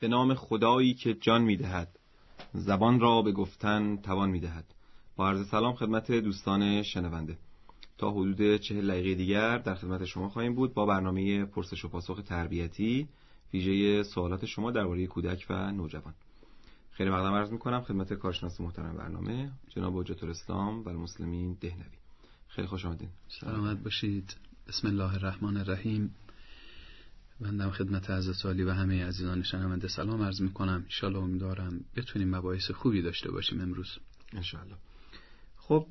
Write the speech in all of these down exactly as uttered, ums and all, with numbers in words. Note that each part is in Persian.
به نام خدایی که جان می‌دهد، زبان را به گفتن توان می‌دهد. با عرض سلام خدمت دوستان شنونده، تا حدود چهل دقیقه دیگر در خدمت شما خواهیم بود با برنامه پرسش و پاسخ تربیتی ویژه سوالات شما درباره کودک و نوجوان. خیلی مقدم عرض می‌کنم خدمت کارشناس محترم برنامه جناب حجت الاسلام و المسلمین دهنوی. خیلی خوش آمدید. سلامت باشید. بسم الله الرحمن الرحیم. بنده خدمت حضرت عالی و همه عزیزان شنونده سلام عرض می‌کنم. ان شاء الله امیدوارم بتونیم مباحث خوبی داشته باشیم امروز. ان شاء الله. خب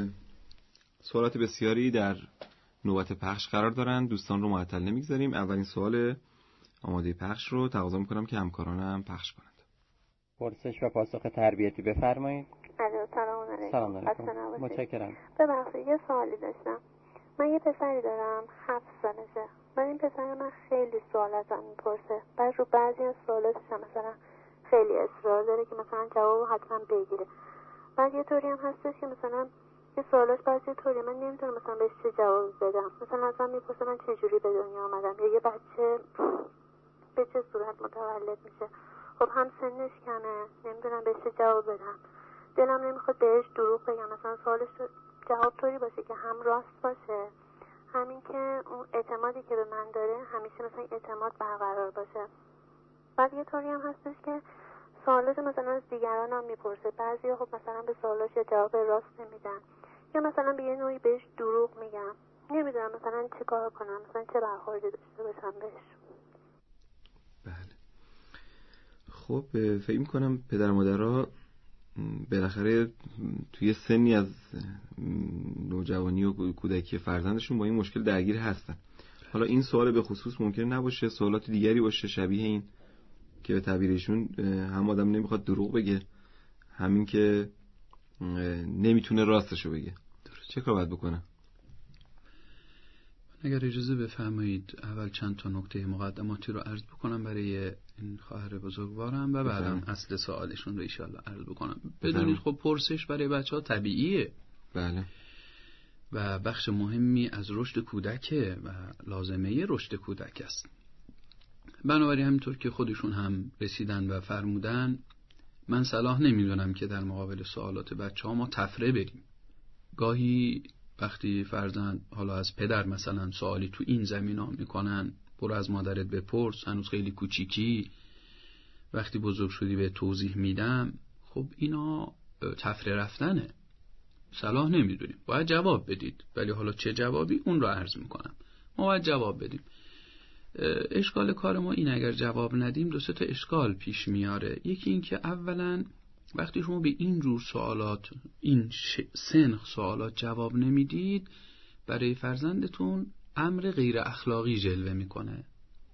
سوالات بسیاری در نوبت پخش قرار دارن، دوستان رو معطل نمیگذاریم. اولین سوال آماده پخش رو تقاضا میکنم که همکارانم پخش کنند. پرسش و پاسخ تربیتی بفرمایید. سلام علیکم. سلام علیکم. متشکرم. ببخشید یه سوالی داشتم. من یه پسری دارم هفت سالشه. من این پسر من خیلی سوال ازم میپرسه. بعد رو بعضی از سوالاتش هم مثلا خیلی اصرار داره که مثلا جواب حتما بگیره. بعد یه طوری هم هستش که مثلا یه سوالاش بعضی یه طوری من نمیتونم مثلا بهش چه جواب بدم. مثلا ازم میپرسه من چه جوری به دنیا آمدم، یا یه بچه به چه صورت متولد میشه. خب هم سنش کمه، نمیدونم بهش چه جواب بدم. دلم نمیخواد بهش دروغ بگم، مثلا سوالش جواب طوری باشه که هم راست باشه، همین که اون اعتمادی که به من داره همیشه مثلا اعتماد برقرار باشه. بعد یه طوری هم هستش که سوالات مثلا از دیگران هم میپرسه. بعضی خب مثلا به سوالاش جواب راست نمیدن، یا مثلا به یه نوعی بهش دروغ میگم. نمیدونم مثلا چه کار کنم، مثلا چه برخوردی داشته باشم بهش. بله. خب فکر می‌کنم پدر و مادرها بالاخره توی سنی از نوجوانی و کودکی فرزندشون با این مشکل درگیر هستن. حالا این سوال به خصوص ممکنه نباشه، سوالات دیگری باشه شبیه این که به تعبیرشون هم آدم نمیخواد دروغ بگه، همین که نمیتونه راستشو بگه. چه کار باید بکنه؟ اگر اجازه بفرمایید اول چند تا نکته مقدماتی رو عرض بکنم برای این خواهر بزرگوارم و بعدم اصل سوالشون رو ان شاء الله عرض بکنم. بدونید خب پرسش برای بچه‌ها طبیعیه. بله. و بخش مهمی از رشد کودکه و لازمه رشد کودک است. بنابراین همینطور که خودشون هم رسیدن و فرمودن، من صلاح نمیدونم که در مقابل سوالات بچه‌ها ما تفره بریم. گاهی وقتی فرزند حالا از پدر مثلا سوالی تو این زمینا میکنن، برو از مادرت بپرس، هنوز خیلی کوچیکی، وقتی بزرگ شدی به توضیح میدم، خب اینا تفره رفتنه. صلاح نمیدونیم، باید جواب بدید. ولی حالا چه جوابی اون رو عرض میکنم. ما باید جواب بدیم. اشکال کار ما این اگر جواب ندیم دو سه تا اشکال پیش میاره. یکی این که اولا وقتی شما به این جور سوالات، این سنخ سوالات جواب نمیدید، برای فرزندتون امر غیر اخلاقی جلوه میکنه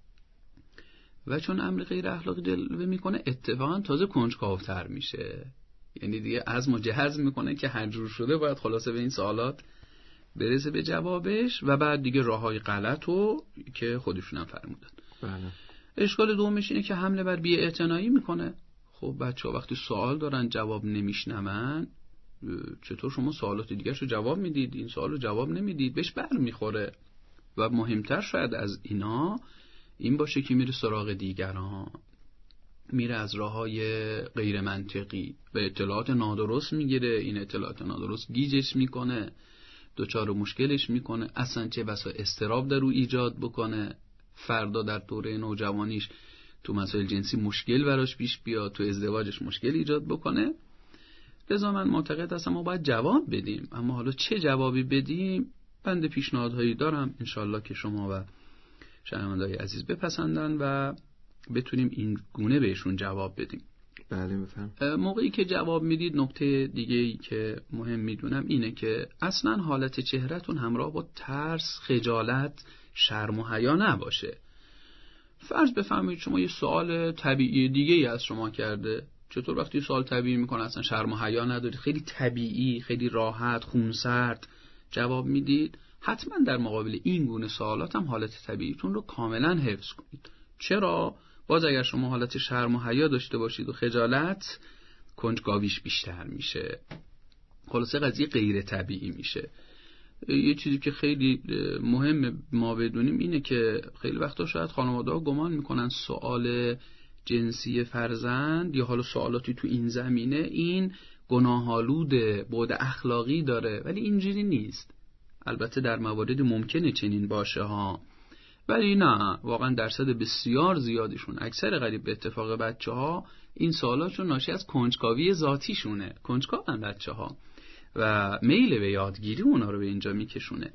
و چون امر غیر اخلاقی جلوه میکنه اتفاقا تازه کنجکاوتر میشه. یعنی دیگه از مجهز میکنه که هر جور شده باید خلاصه به این سوالات برسه به جوابش و بعد دیگه راههای غلطو که خودشون هم فرمودن. بله. اشکال دومش اینه که حمله بر بی‌اعتنایی میکنه. خب بچه‌ها وقتی سوال دارن جواب نمیشنون، چطور شما سوالات دیگه رو جواب میدید؟ این سوال رو جواب نمیدید، بهش بر میخوره. و مهمتر شاید از اینا این باشه که میره سراغ دیگران، میره از راههای غیر منطقی به اطلاعات نادرست میگیره. این اطلاعات نادرست گیجش میکنه، دوچار مشکلش میکنه، اصلا چه بسا استراب در او ایجاد بکنه. فردا در دوره نوجوانیش تو مسائل جنسی مشکل براش پیش بیاد، تو ازدواجش مشکل ایجاد بکنه. لذا من معتقد هستم ما باید جواب بدیم. اما حالا چه جوابی بدیم؟ بنده پیشنهادهایی دارم انشالله که شما و شنونده‌های عزیز بپسندن و بتونیم این گونه بهشون جواب بدیم. بله بفهم. موقعی که جواب میدید نکته دیگه‌ای که مهم میدونم اینه که اصلا حالت چهرهتون همراه با ترس، خجالت، شرم و حیا نباشه. فرض بفرمایید شما یه سوال طبیعی دیگه‌ای از شما کرده. چطور وقتی سوال طبیعی میکنه اصلا شرم و حیا ندارید، خیلی طبیعی، خیلی راحت، خونسرد جواب میدید؟ حتما در مقابل این گونه سوالات هم حالت طبیعیتون رو کاملا حفظ کنید. چرا؟ باز اگر شما حالت شرم و حیا داشته باشید و خجالت، کنجکاویش بیشتر میشه، خلاصه قضیه غیر طبیعی میشه. یه چیزی که خیلی مهم ما بدونیم اینه که خیلی وقتا شاید خانواده‌ها گمان میکنن سوال جنسی فرزند یا حالا سوالاتی تو این زمینه، این گناه‌آلوده، بعد اخلاقی داره، ولی اینجوری نیست. البته در موارد ممکنه چنین باشه ها، ولی نه، واقعا درصد بسیار زیادشون، اکثر قریب به اتفاق بچه ها این سوالاتشون ناشی از کنجکاوی ذاتیشونه. کنجکاون بچه ها و میل به یادگیری اونا رو به اینجا میکشونه.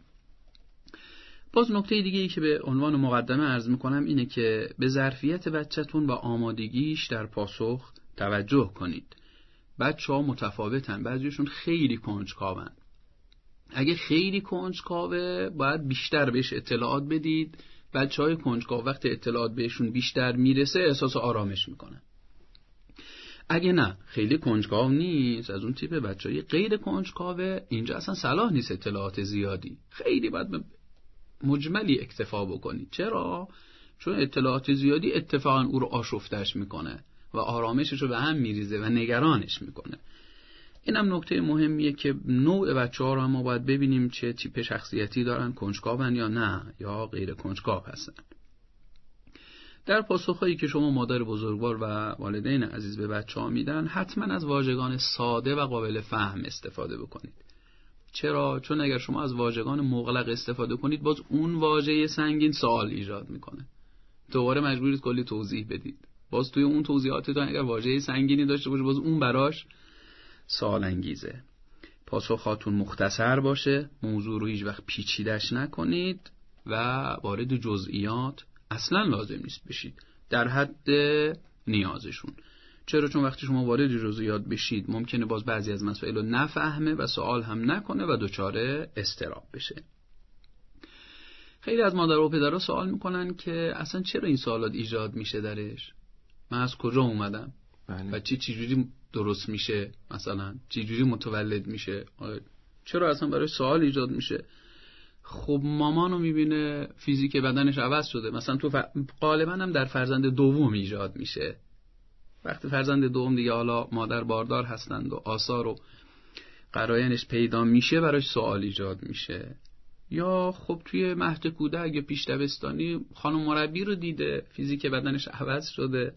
باز نکته دیگه ای که به عنوان مقدمه عرض میکنم اینه که به ظرفیت بچه‌تون و آمادگیش در پاسخ توجه کنید. بچه ها متفاوتن، بعضیشون خیلی کنجکاون. اگه خیلی کنجکاوه باید بیشتر بهش اطلاعات بدید. بچه های کنجکاو وقتی اطلاعات بهشون بیشتر میرسه احساس آرامش میکنن. اگه نه خیلی کنجکاو نیست، از اون تیپ بچه های غیر کنجکاوه، اینجا اصلا صلاح نیست اطلاعات زیادی، خیلی باید مجملی اکتفا بکنید. چرا؟ چون اطلاعات زیادی اتفاقا او رو آشفتش میکنه و آرامشش رو به هم میریزه و نگرانش میکنه. این هم نکته مهمیه که نوع بچه ها رو ما باید ببینیم چه تیپ شخصیتی دارن، کنجکاون یا نه یا غیر کنجکاو هستن. در پاسخهایی که شما مادر بزرگوار و والدین عزیز به بچه ها میدن، حتما از واژگان ساده و قابل فهم استفاده بکنید. چرا؟ چون اگر شما از واژگان مغلق استفاده کنید، باز اون واژه سنگین سوال ایجاد میکنه، دوباره مجبورید کلی توضیح بدید. باز توی اون توضیحاتتون اگر واژه سنگینی داشته باشه، باز اون براش سوال انگیزه. پاسخاتون مختصر باشه، موضوع رو هیچ وقت پیچیدش نکنید و وارد جزئیات اصلا لازم نیست بشید، در حد نیازشون. چرا؟ چون وقتی شما وارد جزئیات بشید ممکنه باز بعضی از مسائل رو نفهمه و سوال هم نکنه و دچار اضطراب بشه. خیلی از مادر و پدرها سوال میکنن که اصلا چرا این سوالات ایجاد میشه درش؟ من از کجا اومدم؟ بله. و چی چجوری درست میشه؟ مثلا چجوری متولد میشه؟ چرا اصلا برای سوال ایجاد میشه؟ خب مامانو میبینه فیزیک بدنش عوض شده، مثلا تو ف... غالبا هم در فرزند دوم ایجاد میشه. وقتی فرزند دوم دیگه حالا مادر باردار هستند و آثار و قراینش پیدا میشه، براش سوال ایجاد میشه. یا خب توی مهد کودک یا پیش دبستانی خانم مربی رو دیده فیزیک بدنش عوض شده،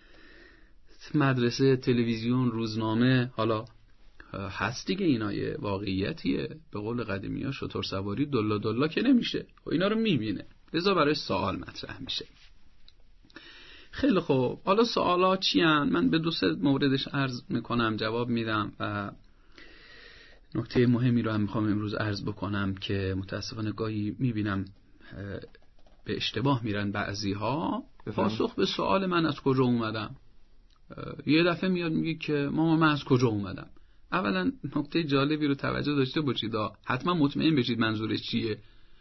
مدرسه، تلویزیون، روزنامه، حالا هست دیگه، اینا یه واقعیتیه. به قول قدیمی ها شتر سواری دلا دلا که نمیشه، و اینا رو میبینه، لذا برای سوال مطرح میشه. خیلی خوب، حالا سوالا چی هن؟ من به دو سه موردش عرض میکنم، جواب میدم و نکته مهمی رو هم میخوام امروز عرض بکنم که متاسفانه گاهی میبینم به اشتباه میرن بعضی ها. پاسخ به سوال من از کجا اومدم، یه دفعه میاد میگه که ماما من از کجا اومدم. اولا نکته جالبی رو توجه داشته باشید، حتما مطمئن بشید منظورش چیه.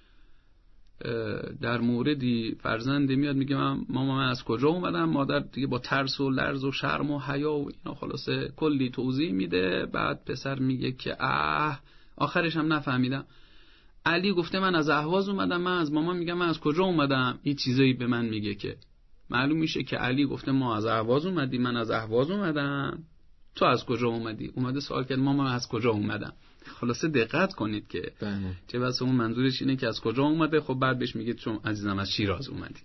در موردی فرزند میاد میگه من ماما من از کجا اومدم، مادر دیگه با ترس و لرز و شرم و حیا و اینا خلاصه کلی توضیح میده، بعد پسر میگه که اه آخرش هم نفهمیدم. علی گفته من از اهواز اومدم، من از ماما میگم من از کجا اومدم. این چیزایی به من میگه که معلوم میشه که علی گفته ما از اهواز اومدیم، من از اهواز اومدم، تو از کجا اومدی؟ اومده سوال کرد ماما از کجا اومدم. خلاصه دقت کنید که بله. چه بسا اون منظورش اینه که از کجا اومده، خب بعد بهش میگه چون عزیزم از شیراز اومدی.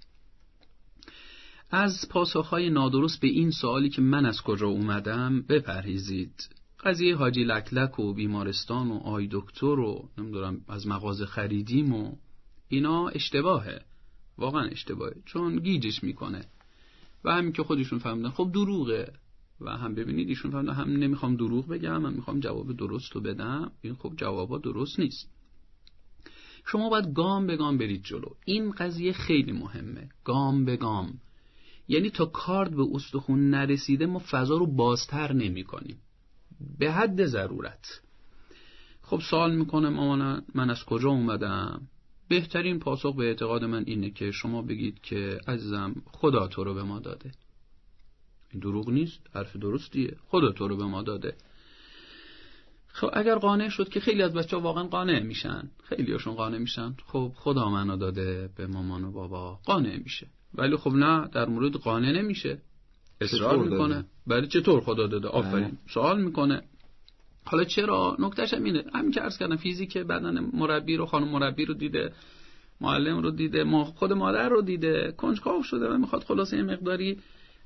از پاسخهای نادرست به این سوالی که من از کجا اومدم بپرهیزید. قضیه حاجی لکلک و بیمارستان و آی دکتر و نمیدونم از مغازه خریدیم و اینا اشتباهه، واقعا اشتباهه، چون گیجش میکنه و همین که خودشون فهمیدن خب دروغه و هم ببینید ایشون فهمیدن هم نمیخوام دروغ بگم، من میخوام جواب درست رو بدم. این خب جوابا درست نیست. شما باید گام به گام برید جلو. این قضیه خیلی مهمه، گام به گام. یعنی تا کارد به استخون نرسیده ما فضا رو بازتر نمی کنیم به حد ضرورت. خب سوال میکنه مامان من از کجا اومدم؟ بهترین پاسخ به اعتقاد من اینه که شما بگید که عزیزم خدا تو رو به ما داده. این دروغ نیست، حرف درستیه، خدا تو رو به ما داده. خب اگر قانع شد که خیلی از بچه‌ها واقعا قانع میشن، خیلی هاشون قانع میشن، خب خدا منو داده به مامان و بابا، قانع میشه. ولی خب نه، در مورد قانع نمیشه، اصرار میکنه. ولی چطور خدا داده؟ آفرین، سوال میکنه. حالا چرا؟ نکتهش هم اینه، همین که عرض کردم فیزیک بدن مربی رو، خانم مربی رو دیده، معلم رو دیده، ما خود مادر رو دیده، کنجکاو شده و میخواد خلاصه یه مقداری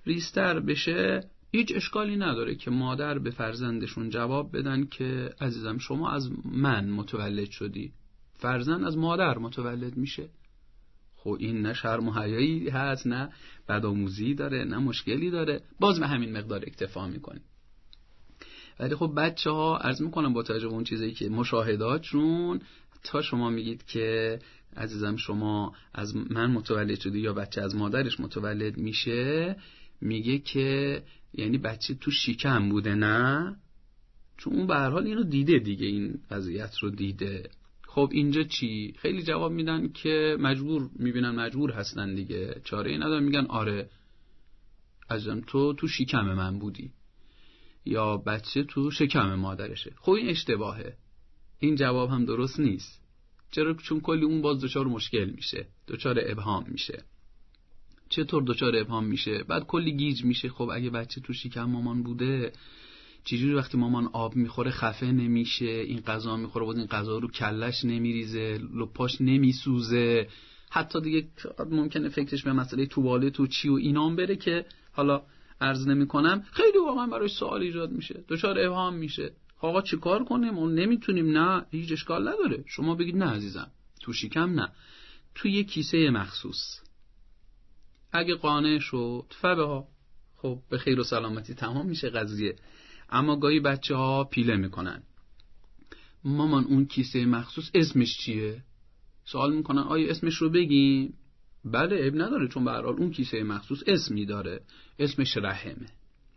ریزتر بشه، هیچ اشکالی نداره که مادر به فرزندشون جواب بدن که عزیزم شما از من متولد شدی، فرزند از مادر متولد میشه. خب این نه شرم و حیایی هست، نه بدآموزی داره، نه مشکلی داره، باز به همین مقدار اکتفا میکنیم. ولی خب بچه ها عرض میکنم با توجه به اون چیزایی که مشاهداتشون، تا شما میگید که عزیزم شما از من متولد شدی یا بچه از مادرش متولد میشه، میگه که یعنی بچه تو شکم بوده، نه؟ چون اون به هر حال اینو دیده دیگه، این وضعیت رو دیده. خب اینجا چی؟ خیلی جواب میدن که مجبور، میبینن مجبور هستن دیگه، چاره ای ندارن، میگن آره عزیزم تو تو شکم من بودی، یا بچه تو شکم مادرشه. خب این اشتباهه، این جواب هم درست نیست. چرا؟ چون کلی اون باز دچار مشکل میشه، دچار ابهام میشه. چطور دچار ابهام میشه؟ بعد کلی گیج میشه. خب اگه بچه تو شکم مامان بوده، چجوری وقتی مامان آب میخوره خفه نمیشه، این غذا میخوره بود این غذا رو کلش نمیریزه، لپاش نمیسوزه، حتی دیگه ممکنه فکرش به مسئله توالت و چی و اینام بره که حالا عرض نمیکنم. خیلی واقعا براش سوال ایجاد میشه، دچار ابهام میشه. آقا چیکار کنیم؟ ما نمیتونیم. نه هیچ اشکال نداره، شما بگید نه عزیزم تو شکم نه، تو یه کیسه مخصوص. اگه قانع شد فبه ها، خب به خیر و سلامتی تمام میشه قضیه. اما گاهی بچه ها پیله میکنن، مامان اون کیسه مخصوص اسمش چیه؟ سوال میکنن آیا اسمش رو بگیم؟ بله عیب نداره، چون به هر حال اون کیسه مخصوص اسمی داره، اسمش رحمه.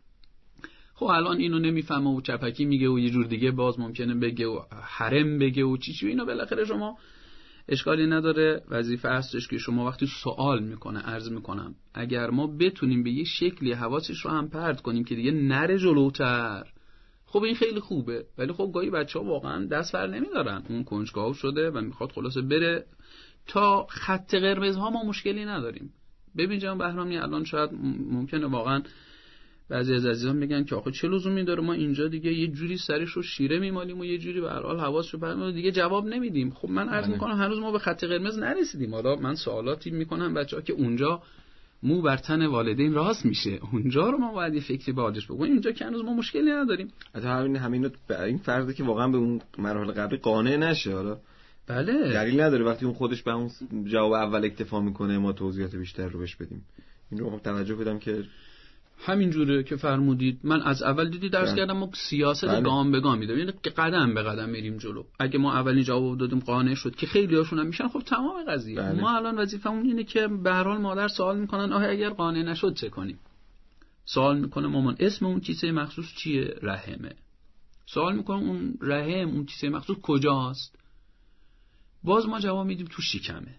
خب الان اینو نمیفهمه و چپکی میگه و یه جور دیگه باز ممکنه بگه و حرم بگه و چی چی. اینو بالاخره شما اشکالی نداره، وظیفه هستش که شما وقتی سوال میکنه عرض میکنم اگر ما بتونیم به یه شکلی حواسش رو هم پرت کنیم که دیگه نره جلوتر، خب این خیلی خوبه. ولی خب گاهی بچه‌ها واقعا دست بر نمیدارن، اون کنجکاو شده و میخواد خلاصه بره تا خط قرمز ها. ما مشکلی نداریم. ببین جان بهرامی، الان شاید ممکنه واقعا بعضی از عزیزان میگن که آخه چه لزومی داره ما اینجا دیگه یه جوری سرش رو شیره میمالیم و یه جوری به هر حال حواسش رو پرت دیگه جواب نمیدیم. خب من عرض میکنم هنوز ما به خط قرمز نرسیدیم. حالا من سوالاتی میکنم بچه‌ها که اونجا مو بر تن والدین راست میشه، اونجا رو ما باید یه فکری باجش بکنیم. اینجا که هنوز ما مشکلی نداریم. حتی همین همین این فرضی که واقعا به اون مرحله قبلی قانع نشه، حالا بله دلیل نداره وقتی اون خودش به اون جواب اول اکتفا میکنه ما توضیحات بیشتر رو بهش بدیم. این رو توجه بدم که همین جوره که فرمودید. من از اول دیدی درس کردم ما سیاست گام به گام میدیم، یعنی قدم به قدم میریم جلو. اگه ما اولین جواب دادیم قانع شد که خیلی هاشون هم میشن، خب تمام قضیه. بله. ما الان وظیفمون اینه که به هر حال مادر سوال میکنن آها اگر قانع نشد چه کنیم؟ سوال میکنه مامان اسم اون کیسه مخصوص چیه؟ رحمه. سوال میکنه اون رحم اون کیسه مخصوص کجاست؟ باز ما جواب میدیم تو شکمه.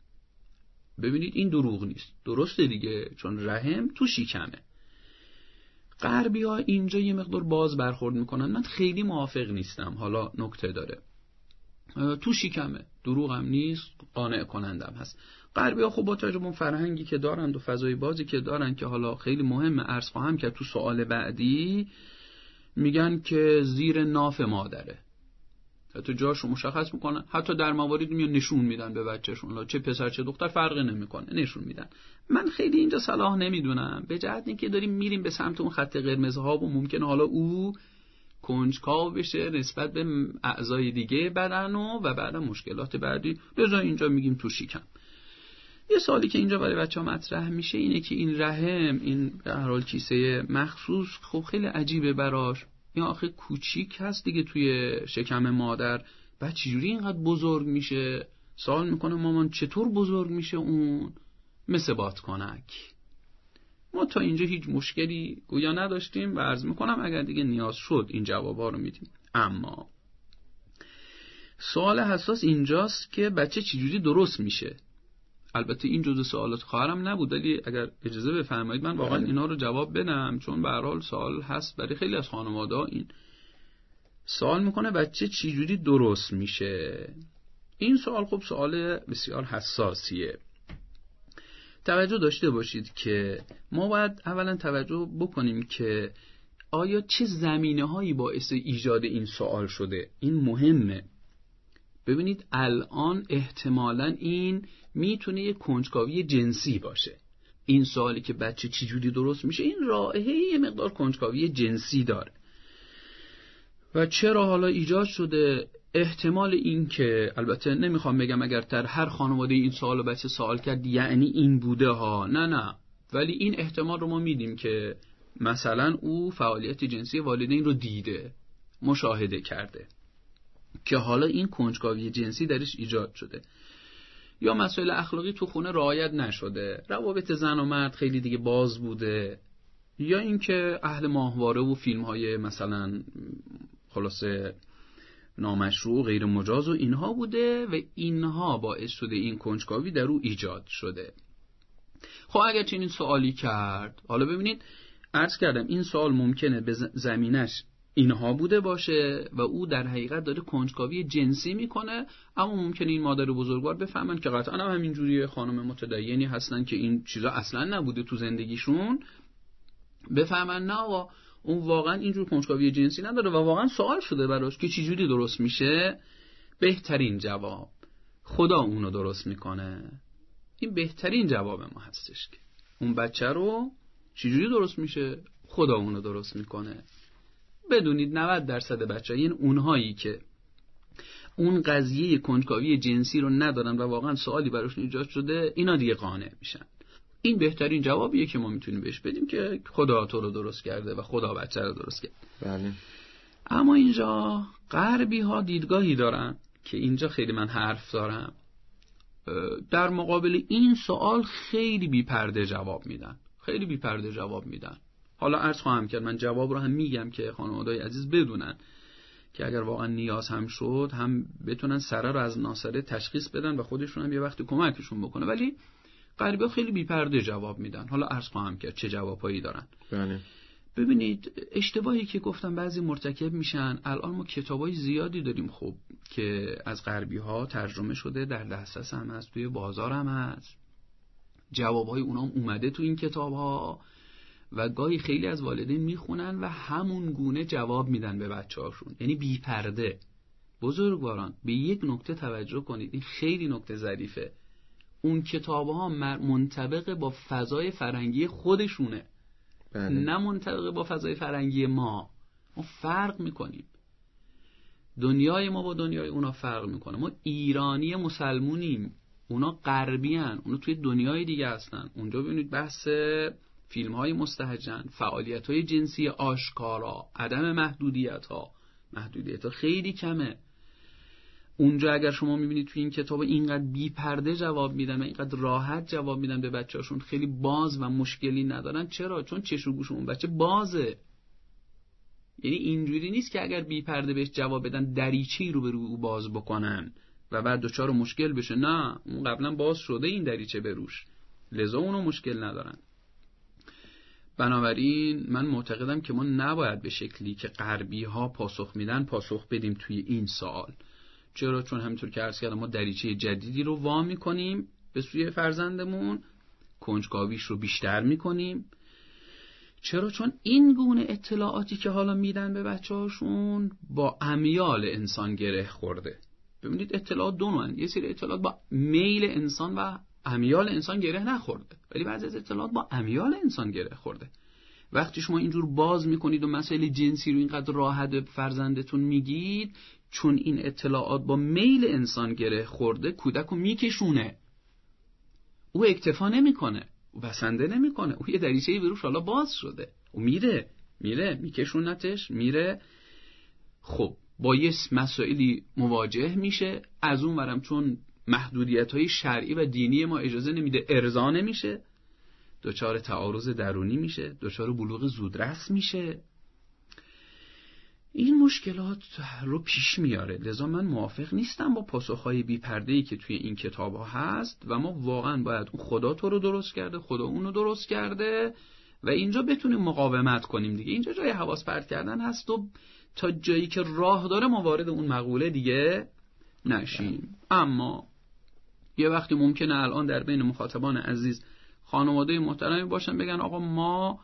ببینید این دروغ نیست، درسته دیگه، چون رحم تو شکمه. غربی ها اینجا یه مقدار باز برخورد میکنن، من خیلی موافق نیستم. حالا نکته داره، تو شکمه، دروغ هم نیست، قانع کنندم هست. غربی ها خب با توجه به اون فرهنگی که دارن و فضای بازی که دارن که حالا خیلی مهمه عرض خواهم که تو سوال بعدی میگن که زیر ناف مادره، حتی جاشو مشخص میکنن، حتی در مواردی میان نشون میدن به بچه‌شون، چه پسر چه دختر فرقی نمیکنه نشون میدن. من خیلی اینجا صلاح نمیدونم، به جهت اینکه داریم میریم به سمت اون خط قرمزها و ممکنه حالا او کنجکاو بشه نسبت به اعضای دیگه بدن و و بعدا مشکلات بعدی، لذا اینجا میگیم تو شکم. یه سوالی که اینجا برای بچه‌ها مطرح میشه اینه که این رحم، این به هر حال کیسه مخصوص، خب خیلی عجیبه براش. این آخه کوچیک هست دیگه توی شکم مادر، بعد چجوری اینقدر بزرگ میشه؟ سوال میکنه مامان چطور بزرگ میشه اون؟ مثل بادکنک. ما تا اینجا هیچ مشکلی گویا نداشتیم و عرض میکنم اگر دیگه نیاز شد این جوابا رو میدیم. اما سوال حساس اینجاست که بچه چجوری درست میشه. البته این جزء سوالات خواهرم نبود، ولی اگر اجازه بفرمایید من واقعا اینا رو جواب بدم، چون به هر حال سوال هست برای خیلی از خانواده‌ها. این سوال میکنه بچه چجوری درست میشه. این سوال خب سوال بسیار حساسیه. توجه داشته باشید که ما باید اولا توجه بکنیم که آیا چه زمینه‌هایی باعث ایجاد این سوال شده. این مهمه. ببینید الان احتمالاً این میتونه یک کنجکاوی جنسی باشه. این سوالی که بچه چی جوری درست میشه، این راهه یه مقدار کنجکاوی جنسی داره. و چرا حالا ایجاد شده؟ احتمال این که، البته نمیخوام بگم اگر در هر خانواده این سوالو بچه سوال کرد یعنی این بوده ها، نه نه، ولی این احتمال رو ما میدیم که مثلا او فعالیت جنسی والدین رو دیده، مشاهده کرده که حالا این کنجکاوی جنسی درش ایجاد شده. یا مسائل اخلاقی تو خونه رعایت نشده، روابط زن و مرد خیلی دیگه باز بوده، یا اینکه اهل ماهواره و فیلم‌های مثلا خلاصه نامشروع غیر مجاز و اینها بوده و اینها باعث شده این کنجکاوی در او ایجاد شده. خب اگر چنین سوالی کرد، حالا ببینید عرض کردم این سوال ممکنه به زمینش اینها بوده باشه و او در حقیقت داره کنجکاوی جنسی میکنه، اما ممکنه این مادر بزرگوار بفهمن که قطعا هم همینجوری خانم متدینی هستن که این چیزا اصلا نبوده تو زندگیشون، بفهمن نه آقا اون واقعا اینجور کنجکاوی جنسی نداره و واقعا سوال شده براش که چی جوری درست میشه. بهترین جواب خدا اونو درست میکنه. این بهترین جواب ما هستش که اون بچه رو چی جوری درست میشه، خدا اونو درست میکنه. بدونید نود درصد بچه ها، یعنی اونهایی که اون قضیه کنجکاوی جنسی رو ندارن و واقعا سوالی براشون ایجاد شده، اینا دیگه قانع میشن. این بهترین جوابیه که ما میتونیم بهش بدیم که خدا تو رو درست کرده و خدا بچه رو درست کرده. بله. اما اینجا غربی ها دیدگاهی دارن که اینجا خیلی من حرف دارم، در مقابل این سوال خیلی بی پرده جواب میدن، خیلی بی پرده جواب میدن. حالا عرض خواهم کرد، من جواب رو هم میگم که خانواده‌های عزیز بدونن که اگر واقعا نیاز هم شد هم بتونن سره رو از ناسره تشخیص بدن و خودشون هم یه وقتی کمکشون بکنه. ولی غربی‌ها خیلی بی پرده جواب میدن. حالا عرض خواهم کرد چه جوابایی دارن. بله. ببینید اشتباهی که گفتم بعضی مرتکب میشن، الان ما کتابای زیادی داریم خب که از غربی‌ها ترجمه شده، در دسترس هم هست، توی بازار هم هست، جوابهای اونام اومده تو این کتاب‌ها و گاهی خیلی از والدین میخونن و همون گونه جواب میدن به بچه‌هاشون، یعنی بی پرده. بزرگواران به یک نکته توجه کنید، این خیلی نکته ظریفه. اون کتاب‌ها منطبق با فضای فرهنگی خودشونه، بله. نه منطبق با فضای فرهنگی ما. ما فرق میکنیم، دنیای ما با دنیای اونا فرق میکنه. ما ایرانی مسلمونیم، اونا غربی هن، اونا توی دنیای دیگه هستن. اونجا ببینید بحث فیلم های مستهجن، فعالیت های جنسی آشکارا، عدم محدودیت ها، محدودیت ها خیلی کمه. اونجا اگر شما میبینید توی این کتاب اینقدر بی پرده جواب میدن و اینقدر راحت جواب میدن به بچه‌هاشون، خیلی باز و مشکلی ندارن. چرا؟ چون چش و گوش اون بچه بازه. یعنی اینجوری نیست که اگر بی پرده بهش جواب بدن دریچه‌ای رو به روی او باز بکنن و بعد دچار مشکل بشه. نه، اون قبلا باز شده این دریچه به روش، لذا اونو مشکل ندارن. بنابراین من معتقدم که ما نباید به شکلی که غربی ها پاسخ میدن پاسخ بدیم توی این سوال. چرا؟ چون همینطور که عرض کردم ما دریچه جدیدی رو وا میکنیم به سوی فرزندمون، کنجکاویش رو بیشتر میکنیم. چرا؟ چون این گونه اطلاعاتی که حالا میدن به بچه‌هاشون با امیال انسان گره خورده. ببینید اطلاعات دو نوعن، یه سری اطلاعات با میل انسان و امیال انسان گره نخورده، ولی بعضی از اطلاعات با امیال انسان گره خورده. وقتی شما اینجور باز میکنید و مسائل جنسی رو اینقدر راحت به فرزندتون میگید، چون این اطلاعات با میل انسان گره خورده، کودک رو میکشونه. او اکتفا نمیکنه، او بسنده نمیکنه، او یه دریچه‌ای بروش حالا باز شده، او میره میره میکشونتش میره. خب با یه مسائلی مواجه میشه، از اون ورم چون محدودیت‌های شرعی و دینی ما اجازه نمیده ارضا نمیشه، دچار تعارض درونی میشه، دچار بلوغ زودرس میشه. این مشکلات رو پیش میاره. لذا من موافق نیستم با پاسخهای بی پرده‌ای که توی این کتاب‌ها هست و ما واقعا باید اون خدا تو رو درست کرده، خدا اونو درست کرده و اینجا بتونیم مقاومت کنیم دیگه. اینجا جای حواس پرت کردن هست و تا جایی که راه داره ما وارد اون مقوله دیگه نشیم. اما یه وقتی ممکنه الان در بین مخاطبان عزیز خانواده محترمی باشن بگن آقا ما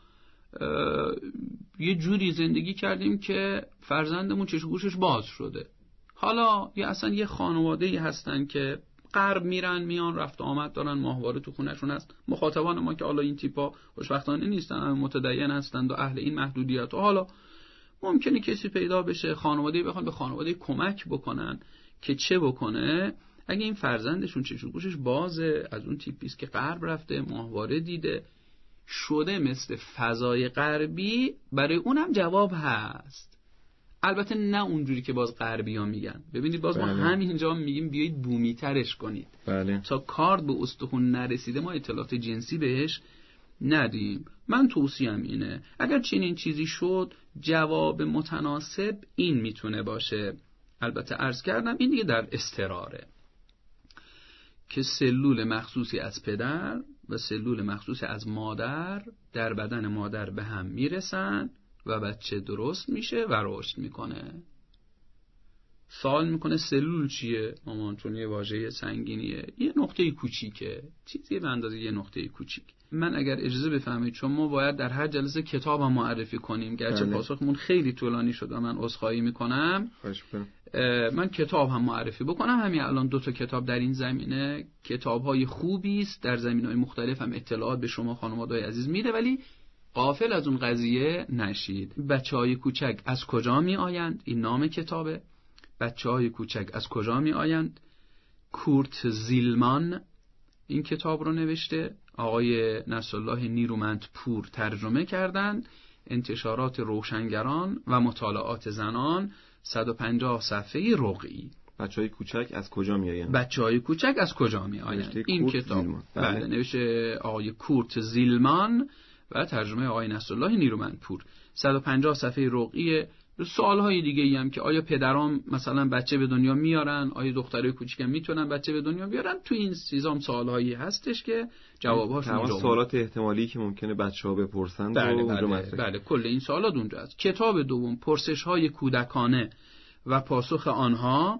یه جوری زندگی کردیم که فرزندمون چش و گوشش باز شده. حالا یا اصلا یه خانواده‌ای هستن که غرب میرن میان، رفت آمد دارن، ماهواره تو خونهشون هست. مخاطبان ما که حالا این تیپا خوشبختانه نیستن، همه متدین هستند و اهل این محدودیت، و حالا ممکنه کسی پیدا بشه خانواده‌ای بخوان به خانواده کمک بکنن که چه بکنه اگه این فرزندشون چشم گوشش بازه، از اون تیپی است که غرب رفته، ماهواره دیده، شده مثل فضای غربی، برای اونم جواب هست. البته نه اونجوری که باز غربی ها میگن. ببینید باز بله. ما همینجا میگیم بیایید بومی ترش کنید. بله. تا کارد به استخون نرسیده ما اطلاعات جنسی بهش ندیم. من توصیهم اینه اگر چنین چیزی شد جواب متناسب این میتونه باشه. البته عرض کردم این دیگه در اضطراره که سلول مخصوصی از پدر و سلول مخصوصی از مادر در بدن مادر به هم میرسن و بچه درست میشه و رشد میکنه. سوال میکنه سلول چیه؟ مامان چون یه واژه سنگینیه، یه نقطه کوچیکه، چیزی به اندازه یه نقطه کوچیک. من اگر اجازه بفهمید چون ما باید در هر جلسه کتاب هم معرفی کنیم، گرچه بله. پاسخمون خیلی طولانی شد و من عذرخواهی میکنم. من کتاب هم معرفی بکنم. همین الان دو تا کتاب در این زمینه، کتاب‌های خوبی است، در زمینه‌های مختلف هم اطلاعات به شما خانواده‌های عزیز میده، ولی غافل از اون قضیه نشید. بچه‌های کوچک از کجا می آیند؟ این نام کتابه. بچه‌های کوچک از کجا می آیند؟ کورت زیلمان این کتاب رو نوشته، آقای نصرالله نیرومندپور ترجمه کردن، انتشارات روشنگران و مطالعات زنان، صد و پنجاه صفحه رقعی. بچه‌های کوچک از کجا می آیند؟ بچه‌های کوچک از کجا می آیند؟ این کتاب بله. بله نوشته آقای کورت زیلمان و ترجمه آقای نصرالله نیرومندپور، صد و پنجاه صفحه رقعی. سوال‌های دیگه‌ای هم که آیا پدرام مثلا بچه به دنیا میارن، آیا دخترای کوچیکم میتونن بچه به دنیا بیارن، تو این سیزام سوال‌هایی هستش که جواب‌هاش اونجا. سوالات احتمالی که ممکنه بچه‌ها بپرسن بله بله, بله, بله کل این سوالات اونجا هست. کتاب دوم پرسش‌های کودکانه و پاسخ آنها،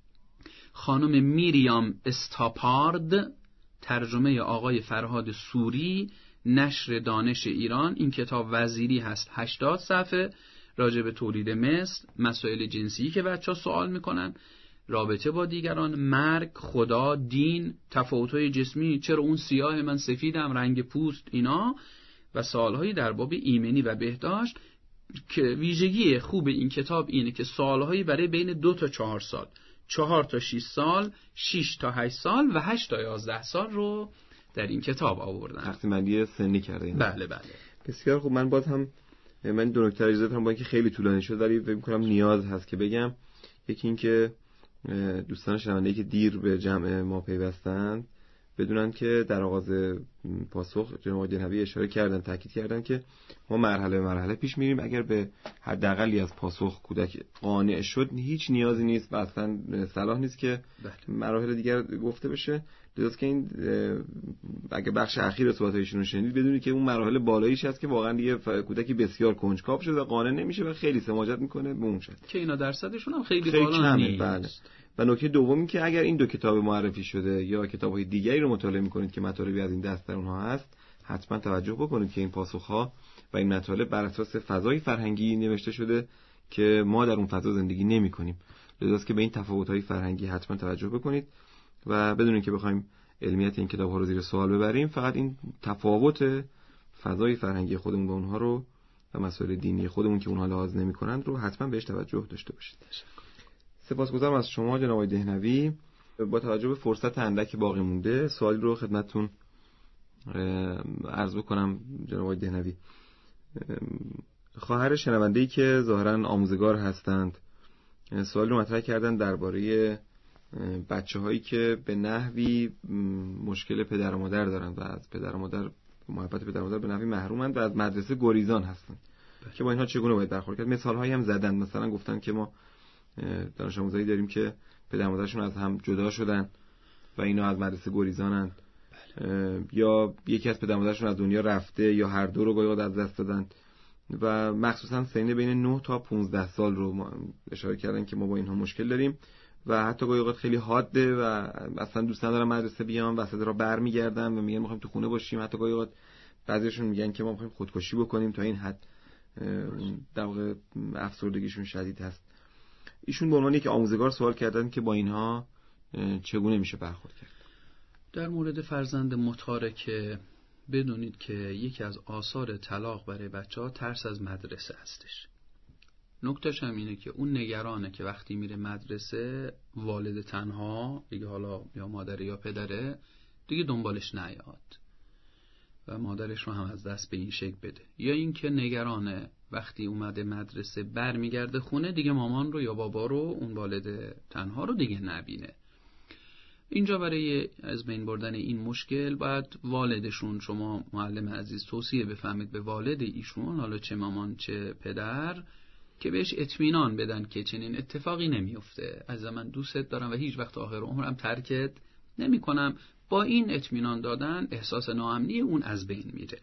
خانم میریام استاپارد، ترجمه آقای فرهاد سوری، نشر دانش ایران. این کتاب وزیری هست، هشتاد صفحه، راجع به تولید مثل، مسائل جنسی که بچه‌ها سوال میکنن، رابطه با دیگران، مرگ، خدا، دین، تفاوت‌های جسمی، چرا اون سیاه من سفیدم، رنگ پوست، اینا و سوال‌هایی در باب ایمنی و بهداشت. که ویژگی خوب این کتاب اینه که سوال‌هایی برای بین دو تا چهار سال، چهار تا شش سال، شش تا هشت سال و هشت تا یازده سال رو در این کتاب آوردن. تقسیم بندی سنی کرده این. بله بله. بسیار خوب. من باز هم من دو نکته اجازه دارم با اینکه خیلی طولانی شد ولی فکر می‌کنم نیاز هست که بگم. یکی این که دوستان شنونده‌ای که دیر به جمع ما پیوستند بدونن که در آغاز پاسخ جناب آقای دهنوی اشاره کردن، تاکید کردن که ما مرحله به مرحله پیش میریم. اگر به حداقلی از پاسخ کودک قانع شد هیچ نیازی نیست و اصلا صلاح نیست که مراحل دیگر گفته بشه. درست که این اگه بخش اخیر صحبت ایشون رو شنید بدونید که اون مراحل بالاییش هست که واقعا دیگه کودکی بسیار کنجکاو شده و قانع نمیشه و خیلی سماجت میکنه به اون شد که اینا درصدشون هم خیلی, خیلی بالا نیست. بله. و نکته دومی که اگر این دو کتاب معرفی شده یا کتاب‌های دیگری رو مطالعه می‌کنید که مطالبی از این دست در اونها هست، حتما توجه بکنید که این پاسخ‌ها و این مطالب بر اساس فضای فرهنگی نوشته شده که ما در اون فضا زندگی نمی‌کنیم. لذا که به این تفاوت‌های فرهنگی حتما توجه بکنید و بدونید که بخوایم علمیت این کتاب‌ها رو زیر سوال ببریم، فقط این تفاوت فضای فرهنگی خودمون با اونها رو و مسائل دینی خودمون که اونها لحاظ نمی‌کنند رو حتما بهش توجه داشته باشید. سپاسگزارم از شما جناب آقای دهنوی. با توجه به فرصت اندک باقی مونده سوالی رو خدمتتون عرض بکنم. جناب آقای دهنوی، خواهر شنونده‌ای که ظاهراً آموزگار هستند سوالی رو مطرح کردن درباره بچه‌هایی که به نحوی مشکل پدر و مادر دارن و از پدر و مادر، محبت پدر و مادر به نحوی محرومند و از مدرسه گریزان هستند که با اینها چگونه باید برخورد کرد. مثال‌هایی هم زدن، مثلا گفتن که ما دانش آموزایی داریم که پدر مادرشون از هم جدا شدن و اینا از مدرسه گریزانن. بله. یا یکی از پدر مادرشون از دنیا رفته یا هر دو رو گاهی از دست دادن و مخصوصا سن بین نه تا پانزده سال رو ما اشاره کردن که ما با اینها مشکل داریم و حتی گاهی اوقات خیلی حاده و اصلا دوست ندارن مدرسه بیان، وسط راه برمیگردن و میگن می‌خوایم تو خونه باشیم. حتی گاهی اوقات بعضیشون میگن که ما می‌خوایم خودکشی بکنیم. تا این حد در واقع افسردگیشون شدید هست. ایشون به عنوان یک آموزگار سوال کردن که با اینها چگونه میشه برخورد کرد؟ در مورد فرزند متارکه بدونید که یکی از آثار طلاق برای بچه‌ها ترس از مدرسه هستش. نکتهش هم اینه که اون نگرانه که وقتی میره مدرسه والد تنها دیگه، حالا یا مادر یا پدره، دیگه دنبالش نیاد و مادرش رو هم از دست به این شکل بده، یا اینکه نگرانه وقتی اومده مدرسه برمیگرده خونه دیگه مامان رو یا بابا رو، اون والد تنها رو دیگه نبینه. اینجا برای از بین بردن این مشکل باید والدشون، شما معلم عزیز توصیه بفهمید به والد ایشون، حالا چه مامان چه پدر، که بهش اطمینان بدن که چنین اتفاقی نمیفته، از من دوستت دارم و هیچ وقت آخر عمرم ترکت نمی کنم. با این اطمینان دادن احساس ناامنی اون از بین میره.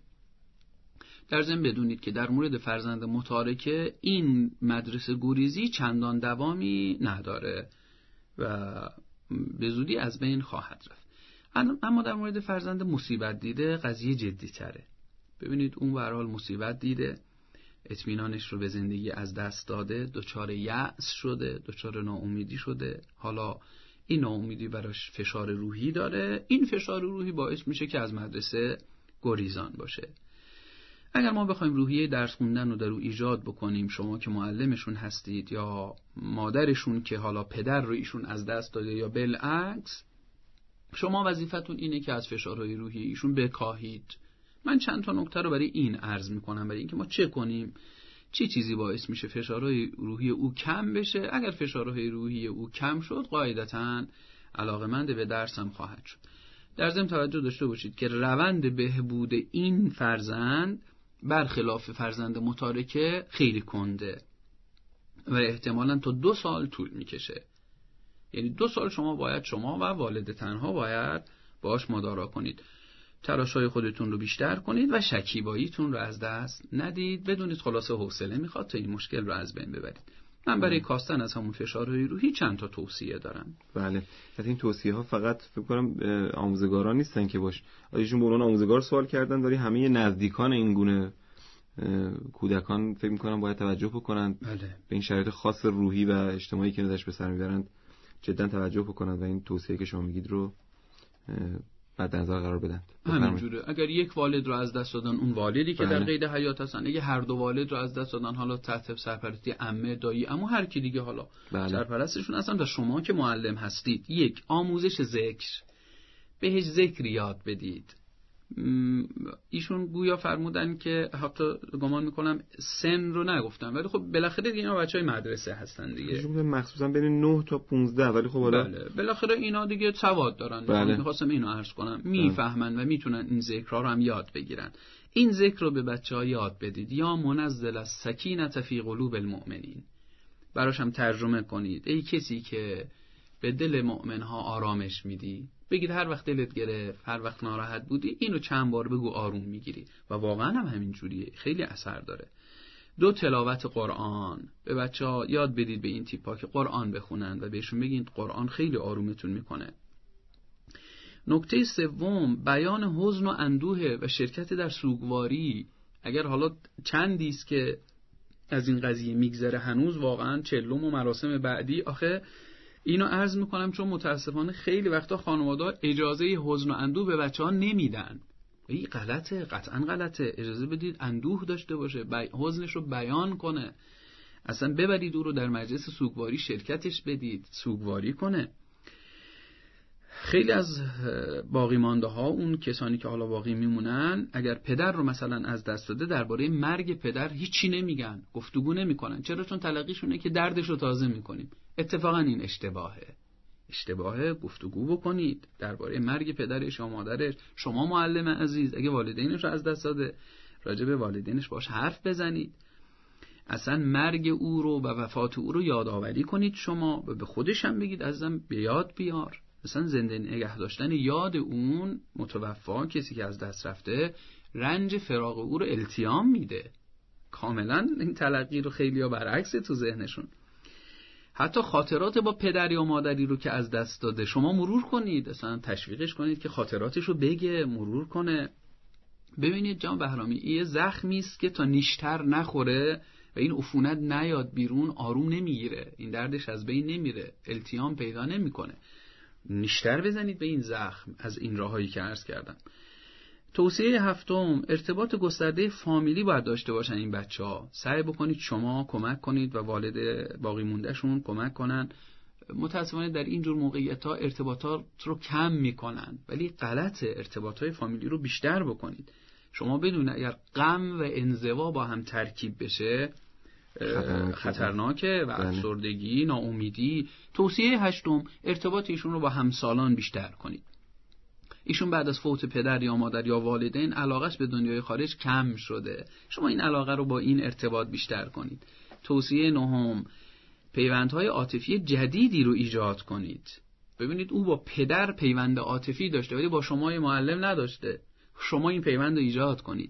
در ضمن بدونید که در مورد فرزند متارکه این مدرسه گریزی چندان دوامی نداره و به زودی از بین خواهد رفت. اما در مورد فرزند مصیبت دیده قضیه جدی تره. ببینید اون به هر حال مصیبت دیده، اطمینانش رو به زندگی از دست داده، دچار یأس شده، دچار ناامیدی شده، حالا این ناامیدی براش فشار روحی داره، این فشار روحی باعث میشه که از مدرسه گریزان باشه. اگر ما بخوایم روحیه درس خوندن رو در او ایجاد بکنیم، شما که معلمشون هستید یا مادرشون که حالا پدر رو ایشون از دست داده یا بالعکس، شما وظیفتون اینه که از فشارهای روحی ایشون بکاهید. من چند تا نکته رو برای این عرض میکنم، برای اینکه ما چه کنیم، چه چی چیزی باعث میشه فشارهای روحی او کم بشه. اگر فشارهای روحی او کم شد قاعدتاً علاقه‌مند به درس هم خواهد شد. در ضمن توجه داشته باشید که روند بهبود این فرزند برخلاف فرزند متارکه خیلی کنده و احتمالاً تا دو سال طول میکشه. یعنی دو سال شما باید شما و والد تنها باید باش مدارا کنید. تلاش‌های خودتون رو بیشتر کنید و شکیباییتون رو از دست ندید. بدونید خلاصه حوصله میخواد تا این مشکل رو از بین ببرید. من برای کاستن از همون فشارهای روحی چند تا توصیه دارم. بله. از این توصیه ها فقط فکر کنم آموزگاران نیستن که باش. ایشون به عنوان آموزگار سوال کردن، ولی همه نزدیکان این گونه کودکان فکر می‌کنم باید توجه بکنن. بله. به این شرایط خاص روحی و اجتماعی که ازش به سر میبرند جدا توجه بکنن و این توصیه که شما میگید رو بعد نظر قرار بدن. همینجوره. اگر یک والد رو از دست دادن، اون والدی که بله. در قید حیات هستن، اگه هر دو والد رو از دست دادن، حالا تحت سرپرستی عمه، دایی، عمو، هر کی دیگه حالا بله. سرپرستشون هستن و شما که معلم هستید، یک آموزش ذکر، بهش ذکر یاد بدید. ایشون گویا فرمودن که حتی گمان میکنم سن رو نگفتن، ولی خب بالاخره دیگه اینا بچهای مدرسه هستن دیگه، ایشون مخصوصا بین نه تا پانزده، ولی خب حالا بله بالاخره اینا دیگه سواد دارن. بله. میخواستم اینو عرض کنم، میفهمن و میتونن این ذکرها رو هم یاد بگیرن. این ذکر رو به بچه‌ها یاد بدید. یا منزل السکینة فی قلوب المؤمنین، براش هم ترجمه کنید. ای کسی که به دل مؤمنها آرامش میدی، بگید هر وقت دلت گرفت، هر وقت ناراحت بودی، اینو چند بار بگو، آروم میگیری. و واقعا هم همین جوریه، خیلی اثر داره. دو، تلاوت قرآن. به بچه‌ها یاد بدید به این تیپا که قرآن بخونن و بهشون بگید قرآن خیلی آرومتون میکنه. نکته سوم، بیان حزن و اندوه و شرکت در سوگواری. اگر حالا چندی است که از این قضیه میگذره، هنوز واقعا چلم و مراسم بعدی، آخه اینو عرض میکنم چون متاسفانه خیلی وقتا خانواده‌ها اجازه حزن و اندوه به بچه‌ها نمیدن. این غلطه، قطعا غلطه. اجازه بدید اندوه داشته باشه، بی... حزنش رو بیان کنه. اصلا ببرید او رو در مجلس سوگواری شرکتش بدید، سوگواری کنه. خیلی از باقی مانده ها، اون کسانی که حالا باقی میمونن، اگر پدر رو مثلا از دست داده، درباره مرگ پدر هیچی نمیگن، گفتگو نمیکنن. چرا؟ چون تلقیشونه که دردش رو تازه میکنیم. اتفاقا این اشتباهه. اشتباهه. گفتگو بکنید درباره مرگ پدرش یا مادرش. شما معلم عزیز اگه والدینش رو از دست داده، راجع به والدینش باش حرف بزنید. اصلا مرگ او رو و وفات او رو یادآوری کنید. شما به خودش هم بگید عزیزم به یاد بیار. مثلا زنده نگه داشتن یاد اون متوفا، کسی که از دست رفته، رنج فراق او رو التیام میده. کاملا این تلقی رو خیلی‌ها برعکس تو ذهنشون. حتی خاطرات با پدر یا مادری رو که از دست داده شما مرور کنید، اصلا تشویقش کنید که خاطراتش رو بگه، مرور کنه. ببینید جان بهرامی، این زخمی است که تا نیشتر نخوره و این عفونت نیاد بیرون، آروم نمیگیره، این دردش از بین نمیره، التیام پیدا نمیکنه. نیشتر بزنید به این زخم از این راهایی که عرض کردم. توصیه هفتم، ارتباط گسترده فامیلی باید داشته باشن این بچه‌ها. سعی بکنید شما کمک کنید و والد باقی موندهشون کمک کنن. متأسفانه در این جور موقعیت‌ها ارتباطات رو کم میکنن، ولی غلط ارتباطات فامیلی رو بیشتر بکنید. شما بدون اگر غم و انزوا با هم ترکیب بشه خطرناکه, خطرناکه و افسردگی، ناامیدی. توصیه هشتم، ارتباط ایشون رو با همسالان بیشتر کنید. ایشون بعد از فوت پدر یا مادر یا والدین علاقش به دنیای خارج کم شده، شما این علاقه رو با این ارتباط بیشتر کنید. توصیه نهم، پیوندهای عاطفی جدیدی رو ایجاد کنید. ببینید او با پدر پیوند عاطفی داشته ولی با شما معلم نداشته، شما این پیوند رو ایجاد کنید.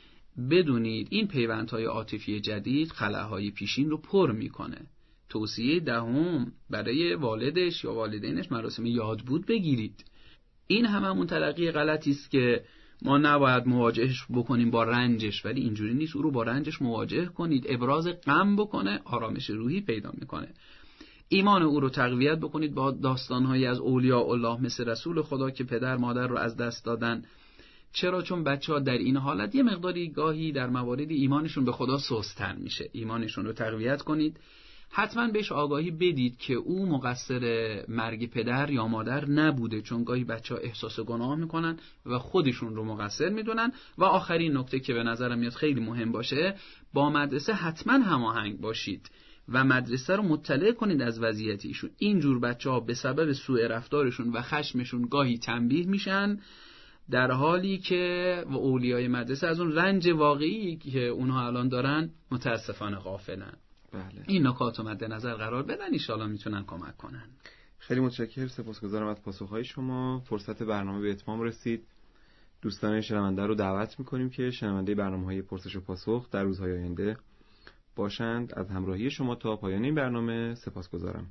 بدونید این پیوندهای عاطفی جدید خلاهای پیشین رو پر میکنه. توصیه دهم، برای والدش یا والدینش مراسم یادبود بگیرید. این هم همون تلقی غلطی است که ما نباید مواجهش بکنیم با رنجش، ولی اینجوری نیست. او رو با رنجش مواجه کنید، ابراز غم بکنه، آرامش روحی پیدا میکنه. ایمان او رو تقویت بکنید با داستانهایی از اولیاء الله مثل رسول خدا که پدر مادر رو از دست دادن. چرا؟ چون بچه‌ها در این حالت یه مقداری گاهی در مواردی ایمانشون به خدا سست‌تر میشه. ایمانشون رو تقویت کنید. حتما بهش آگاهی بدید که او مقصر مرگ پدر یا مادر نبوده، چون گاهی بچه‌ها احساس گناه میکنن و خودشون رو مقصر میدونن. و آخرین نکته که به نظرم میاد خیلی مهم باشه، با مدرسه حتما هماهنگ باشید و مدرسه رو مطلع کنید از وضعیت ایشون. اینجور بچه‌ها به سبب سوء رفتارشون و خشمشون گاهی تنبیه میشن، در حالی که و اولیای مدرسه از اون رنج واقعی که اونها الان دارن متاسفانه غافلن. بله. این نکات رو مد نظر قرار بدن، ان شاءالله میتونن کمک کنن. خیلی متشکرم، سپاسگزارم از پاسخهای شما. فرصت برنامه به اتمام رسید. دوستان شنونده رو دعوت میکنیم که شنونده برنامه‌های پرسش و پاسخ در روزهای آینده باشند. از همراهی شما تا پایان این برنامه سپاسگزارم.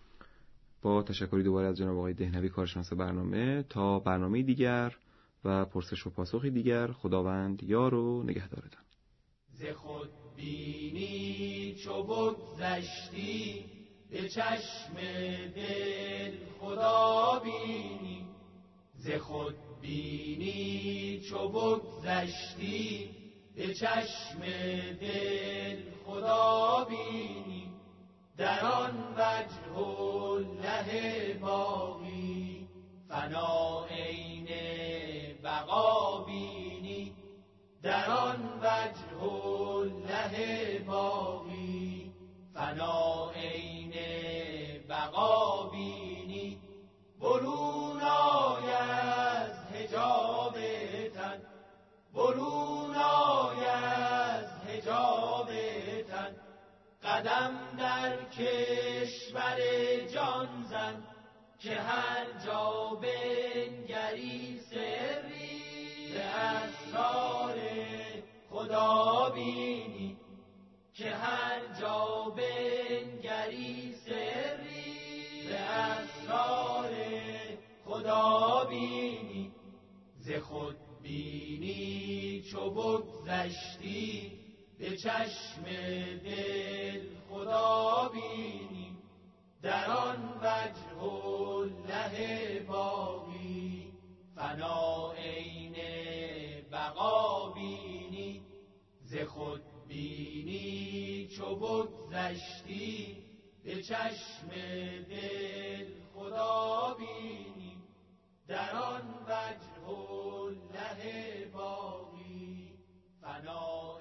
با تشکری دوباره از جناب آقای دهنوی کارشناس برنامه، تا برنامه دیگر و پرسش و پاسخی دیگر، خداوند یار و نگهدارتان. ز خود بینی چو بگذشتی، به چشم دل خدا بینی. ز خود بینی چو بگذشتی، به چشم دل خدا بینی. در آن وجه الله باقی، فنا عین بقا بینی. در آن وجه الله باقی، فنا عین بقا بینی. برون آی از حجاب تن، برون آی از حجاب تن. قدم در کشور جان زن، که هر جا بنگری سری ز اسرار خدا بینی. که هر جا بنگری سری ز اسرار خدا بینی. ز خود بینی چو بگذشتی، به چشم دل خدا بینی. در آن وجه الله باقی، فنا عین بقا بینی. ز خود بینی چو بگذشتی، به چشم دل خدا بینی. در آن وجه الله باقی، فنا